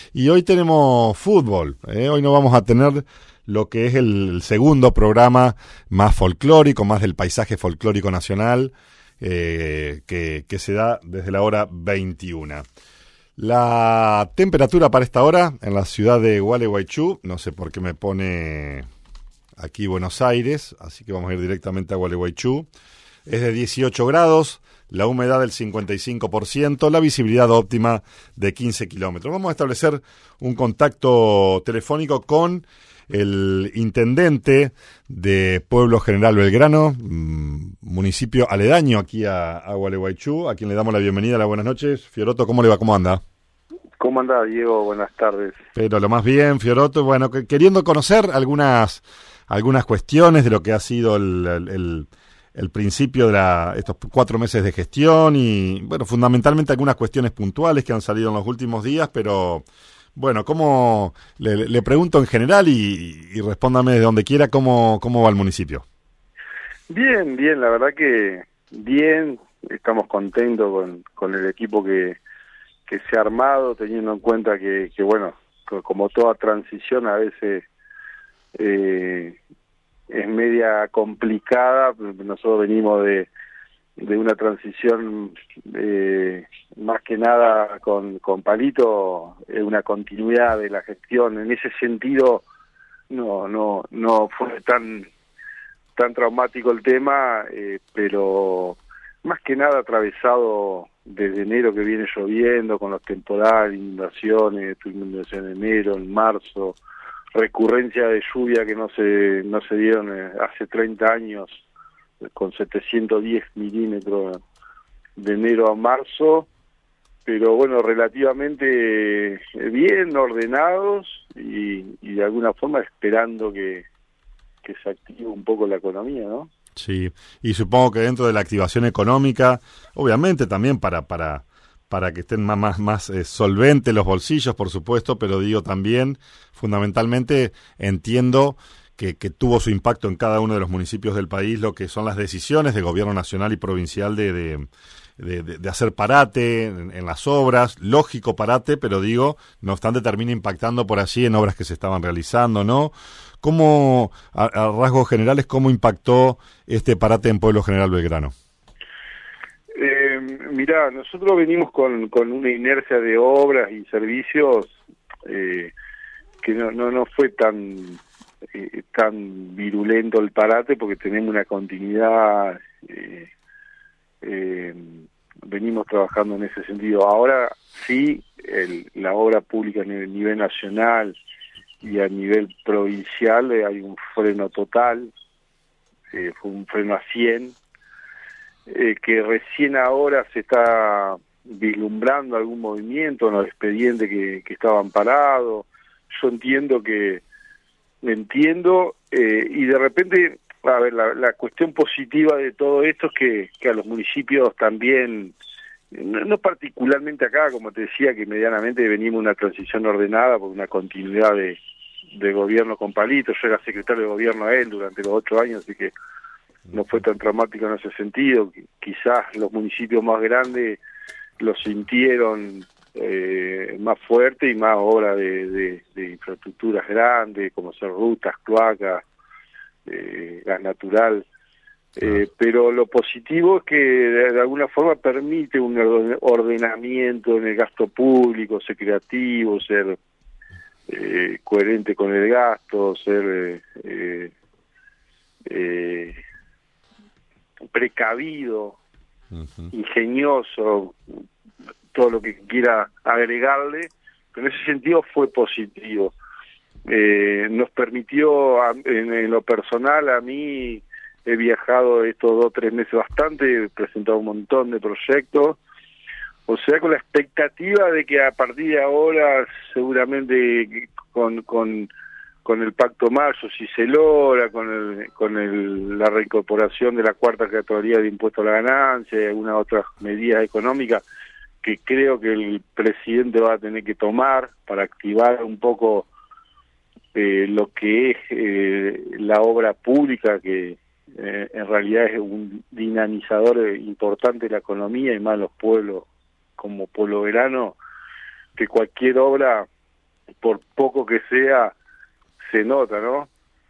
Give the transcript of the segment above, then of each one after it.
Y hoy tenemos fútbol. Hoy no vamos a tener lo que es el segundo programa más folclórico, más del paisaje folclórico nacional, que se da desde la hora 21. La temperatura para esta hora en la ciudad de Gualeguaychú, no sé por qué me pone aquí Buenos Aires, así que vamos a ir directamente a Gualeguaychú, es de 18 grados, la humedad del 55%, la visibilidad óptima de 15 kilómetros. Vamos a establecer un contacto telefónico con el intendente de Pueblo General Belgrano, municipio aledaño aquí a Gualeguaychú, a quien le damos la bienvenida. Buenas noches. Fioroto, ¿cómo le va? ¿Cómo anda? ¿Cómo anda, Diego? Buenas tardes. Pero lo más bien, Fioroto. Bueno, queriendo conocer algunas cuestiones de lo que ha sido el principio de estos 4 meses de gestión y, bueno, fundamentalmente algunas cuestiones puntuales que han salido en los últimos días, pero, bueno, ¿cómo le pregunto en general y respóndame de donde quiera cómo va el municipio? Bien, la verdad que bien, estamos contentos con el equipo que se ha armado, teniendo en cuenta que bueno, como toda transición a veces es media complicada. Nosotros venimos de una transición más que nada con Palito, una continuidad de la gestión. En ese sentido no fue tan traumático el tema, pero más que nada atravesado desde enero, que viene lloviendo con los temporales, inundación en enero, en marzo, recurrencia de lluvia que no se dieron hace 30 años, con 710 milímetros de enero a marzo, pero bueno, relativamente bien ordenados y de alguna forma esperando que se active un poco la economía, ¿no? Sí, y supongo que dentro de la activación económica, obviamente también para que estén más solventes los bolsillos, por supuesto, pero digo también, fundamentalmente, entiendo que tuvo su impacto en cada uno de los municipios del país lo que son las decisiones de gobierno nacional y provincial de hacer parate en las obras, lógico parate, pero digo, no obstante termina impactando por allí en obras que se estaban realizando, ¿no? ¿Cómo, a rasgos generales, cómo impactó este parate en Pueblo General Belgrano? Mirá, nosotros venimos con una inercia de obras y servicios que no fue tan virulento el parate, porque tenemos una continuidad, venimos trabajando en ese sentido. Ahora sí, la obra pública a nivel nacional y a nivel provincial hay un freno total, fue un freno a 100, que recién ahora se está vislumbrando algún movimiento en los expedientes que estaban parados. Yo entiendo y de repente, a ver, la cuestión positiva de todo esto es que a los municipios también, no particularmente acá, como te decía, que medianamente venimos una transición ordenada por una continuidad de gobierno con Palito. Yo era secretario de gobierno a él durante los 8 años, así que no fue tan traumático en ese sentido. Quizás los municipios más grandes lo sintieron más fuerte y más obra de infraestructuras grandes, como ser rutas, cloacas, gas natural. Pero lo positivo es que de alguna forma permite un ordenamiento en el gasto público, ser creativo, ser coherente con el gasto, ser precavido, ingenioso, todo lo que quiera agregarle, pero en ese sentido fue positivo. Nos permitió, en lo personal, a mí he viajado estos 2 o 3 meses bastante, he presentado un montón de proyectos, o sea, con la expectativa de que a partir de ahora, seguramente con el Pacto Mayo, si se logra, con la reincorporación de la 4ª categoría de impuesto a la ganancia y algunas otras medidas económicas que creo que el presidente va a tener que tomar para activar un poco lo que es la obra pública, que en realidad es un dinamizador importante de la economía, y más los pueblos como Pueblo Belgrano, que cualquier obra por poco que sea, se nota, ¿no?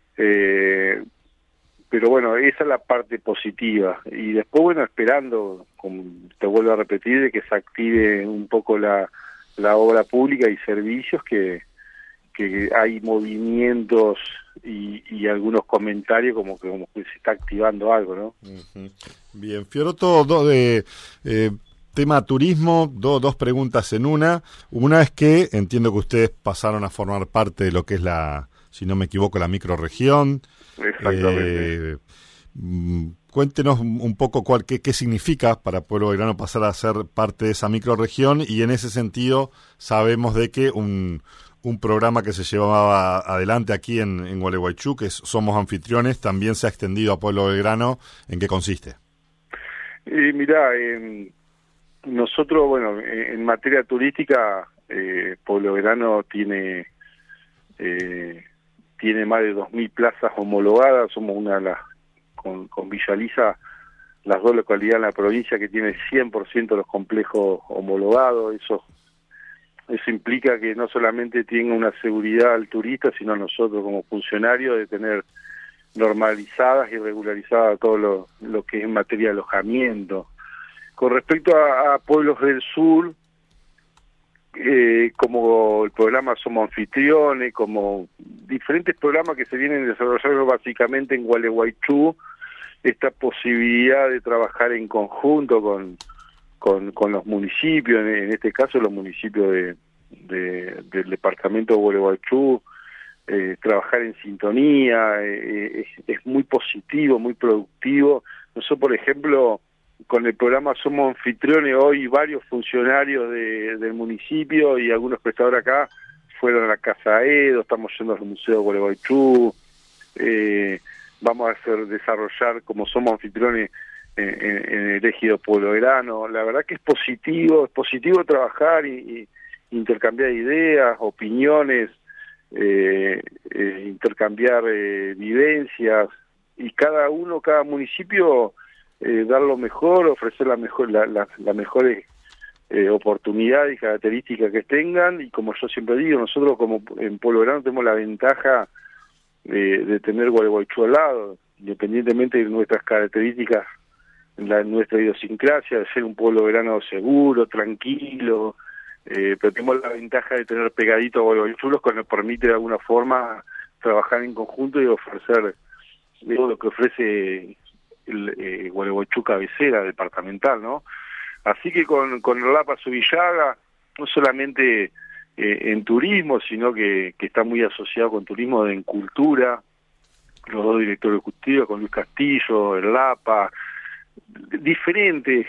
Pero bueno, esa es la parte positiva. Y después, bueno, esperando, como te vuelvo a repetir, de que se active un poco la obra pública y servicios, que hay movimientos y algunos comentarios como que se está activando algo, ¿no? Uh-huh. Bien, Fiorotto, tema turismo, dos preguntas en una. Una es que entiendo que ustedes pasaron a formar parte de lo que es si no me equivoco, la microrregión. Exactamente. Cuéntenos un poco qué significa para Pueblo Belgrano pasar a ser parte de esa microrregión, y en ese sentido sabemos de que un programa que se llevaba adelante aquí en Gualeguaychú, que es Somos Anfitriones, también se ha extendido a Pueblo Belgrano. ¿En qué consiste? Mirá, nosotros, bueno, en materia turística, Pueblo Belgrano tiene más de 2.000 plazas homologadas. Somos una de las, con Villa Lisa, las dos localidades en la provincia que tiene 100% de los complejos homologados. Eso implica que no solamente tenga una seguridad al turista, sino nosotros como funcionarios de tener normalizadas y regularizadas todo lo que es en materia de alojamiento. Con respecto a pueblos del sur, como el programa Somos Anfitriones, como diferentes programas que se vienen desarrollando básicamente en Gualeguaychú, esta posibilidad de trabajar en conjunto con los municipios, en este caso los municipios del departamento de Gualeguaychú, trabajar en sintonía, es muy positivo, muy productivo. Nosotros, por ejemplo, con el programa Somos Anfitriones, hoy varios funcionarios del municipio y algunos prestadores acá fueron a la Casa Edo, estamos yendo al Museo de Gualeguaychú, vamos a desarrollar como Somos Anfitriones en el ejido Pueblo Belgrano. La verdad que es positivo trabajar y intercambiar ideas, opiniones, intercambiar vivencias, y cada municipio dar lo mejor, ofrecer las mejores oportunidades y características que tengan. Y como yo siempre digo, nosotros como en Pueblo Belgrano tenemos la ventaja de tener Gualeguaychú al lado, independientemente de nuestras características, nuestra idiosincrasia, de ser un pueblo belgrano seguro, tranquilo, pero tenemos la ventaja de tener pegadito a Gualeguaychú, lo que nos permite de alguna forma trabajar en conjunto y ofrecer lo que ofrece el Gualeguaychú cabecera departamental, ¿no? Así que con el Lapa Subillaga, no solamente en turismo, sino que está muy asociado con turismo en cultura, los dos directores ejecutivos, con Luis Castillo, el Lapa, diferentes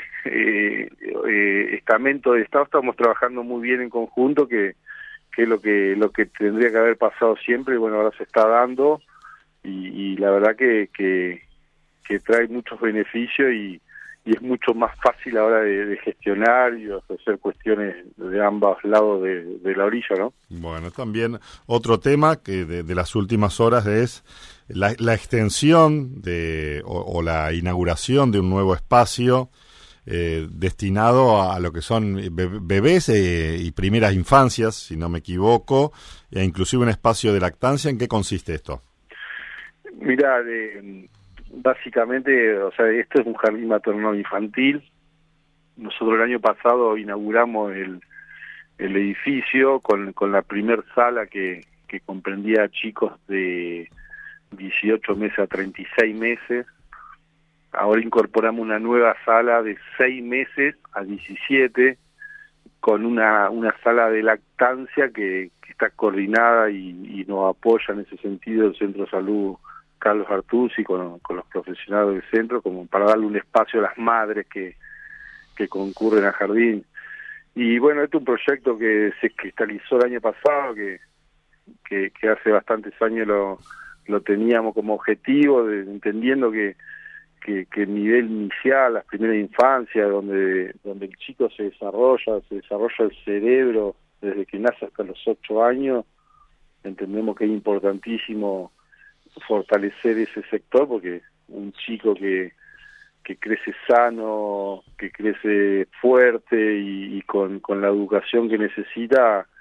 estamentos de Estado, estamos trabajando muy bien en conjunto, que es lo que tendría que haber pasado siempre, y bueno, ahora se está dando, y la verdad que trae muchos beneficios y es mucho más fácil ahora de gestionar y de ofrecer cuestiones de ambos lados de la orilla, ¿no? Bueno, también otro tema que de las últimas horas es la extensión o la inauguración de un nuevo espacio destinado a lo que son bebés y primeras infancias, si no me equivoco, e inclusive un espacio de lactancia. ¿En qué consiste esto? Mirá, básicamente, o sea, esto es un jardín maternal infantil. Nosotros el año pasado inauguramos el edificio con la primer sala que comprendía chicos de 18 meses a 36 meses. Ahora incorporamos una nueva sala de 6 meses a 17, con una sala de lactancia que está coordinada y nos apoya en ese sentido el Centro de Salud Carlos Artusi con los profesionales del centro, como para darle un espacio a las madres que concurren al jardín. Y bueno, este es un proyecto que se cristalizó el año pasado, que hace bastantes años lo teníamos como objetivo, entendiendo que el nivel inicial, las primeras infancias, donde el chico se desarrolla el cerebro desde que nace hasta los 8 años, entendemos que es importantísimo fortalecer ese sector, porque un chico que crece sano, que crece fuerte y con la educación que necesita,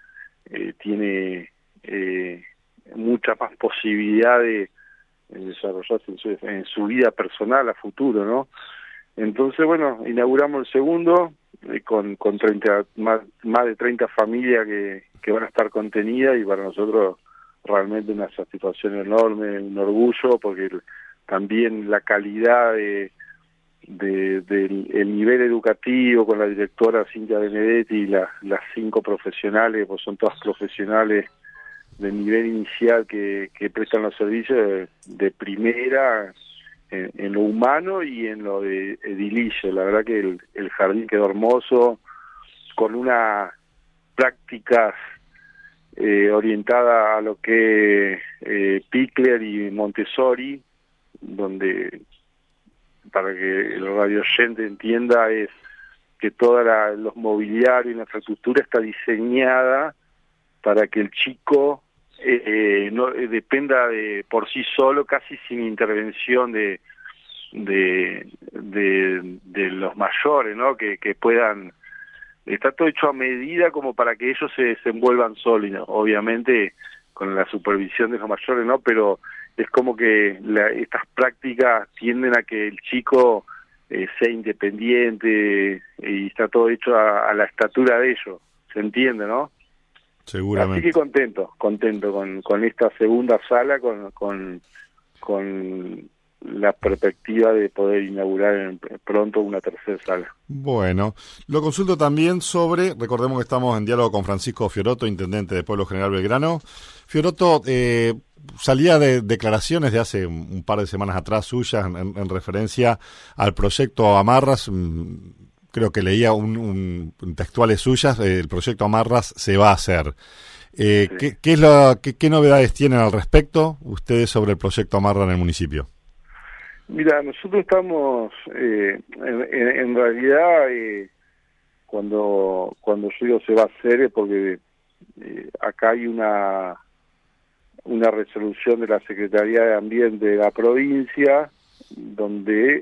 tiene mucha más posibilidad de desarrollarse en su vida personal a futuro, ¿no? Entonces, bueno, inauguramos el segundo con 30, más de 30 familias que van a estar contenidas, y para nosotros realmente una satisfacción enorme, un orgullo, porque también la calidad del nivel educativo con la directora Cintia Benedetti y las 5 profesionales, pues son todas profesionales de nivel inicial que prestan los servicios de primera en lo humano y en lo de edilicio. La verdad que el jardín quedó hermoso, con unas prácticas orientada a lo que Pickler y Montessori, donde, para que el radio oyente entienda, es que toda los mobiliarios y la infraestructura está diseñada para que el chico no dependa por sí solo, casi sin intervención de los mayores, ¿no? Que puedan. Está todo hecho a medida como para que ellos se desenvuelvan solos, ¿no? Obviamente con la supervisión de los mayores, ¿no? Pero es como que estas prácticas tienden a que el chico sea independiente, y está todo hecho a la estatura de ellos, ¿se entiende, no? Seguramente. Así que contento con esta segunda sala, con la perspectiva de poder inaugurar pronto una tercera sala. Bueno, lo consulto también sobre, recordemos que estamos en diálogo con Francisco Fiorotto, intendente de Pueblo General Belgrano. Fiorotto, salía de declaraciones de hace un par de semanas atrás suyas en referencia al proyecto Amarras. Creo que leía un textuales suyas, el proyecto Amarras se va a hacer. Sí. ¿Qué novedades tienen al respecto ustedes sobre el proyecto Amarras en el municipio? Mira, nosotros estamos, en realidad, cuando yo digo se va a hacer es porque acá hay una resolución de la Secretaría de Ambiente de la provincia, donde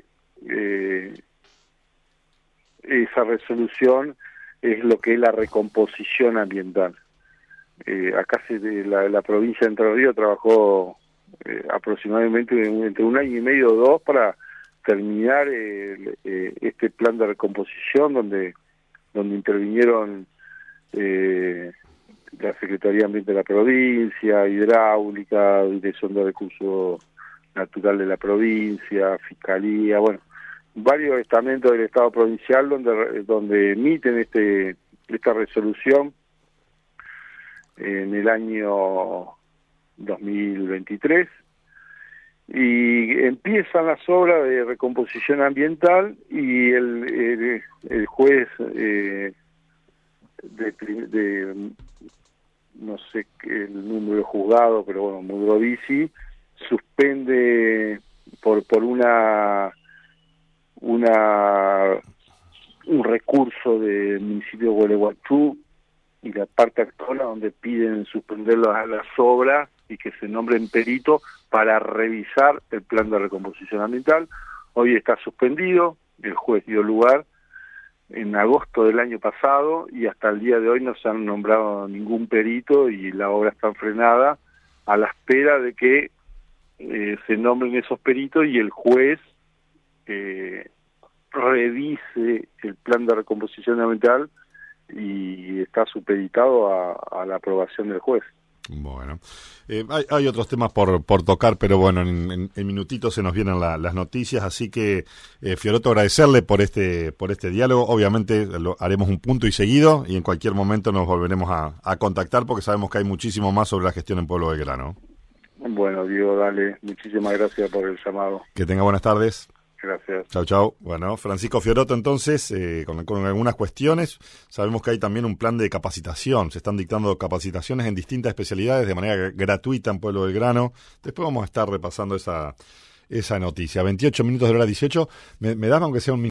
esa resolución es lo que es la recomposición ambiental. Acá la provincia de Entre Ríos trabajó aproximadamente entre 1 año y medio o 2 para terminar este plan de recomposición, donde intervinieron la Secretaría de Ambiente de la provincia, Hidráulica, Dirección de Recursos Naturales de la provincia, Fiscalía, bueno, varios estamentos del Estado provincial donde emiten esta resolución en el año 2023, y empiezan las obras de recomposición ambiental, y el juez no sé el número de juzgado, pero bueno, Mudrovici suspende por un recurso del municipio de Gualeguaychú y la parte actual, donde piden suspender las obras y que se nombren peritos para revisar el plan de recomposición ambiental. Hoy está suspendido, el juez dio lugar en agosto del año pasado, y hasta el día de hoy no se han nombrado ningún perito y la obra está frenada a la espera de que se nombren esos peritos y el juez revise el plan de recomposición ambiental, y está supeditado a la aprobación del juez. Bueno, hay otros temas por tocar, pero bueno, en minutitos se nos vienen las noticias, así que Fiorotto, agradecerle por este diálogo. Obviamente haremos un punto y seguido, y en cualquier momento nos volveremos a contactar, porque sabemos que hay muchísimo más sobre la gestión en Pueblo Belgrano. Bueno, Diego, dale, muchísimas gracias por el llamado. Que tenga buenas tardes. Gracias. Chau, chau. Bueno, Francisco Fiorotto, entonces, con algunas cuestiones. Sabemos que hay también un plan de capacitación. Se están dictando capacitaciones en distintas especialidades de manera gratuita en Pueblo Belgrano. Después vamos a estar repasando esa noticia. 28 minutos de la hora 18. ¿Me das aunque sea un minuto?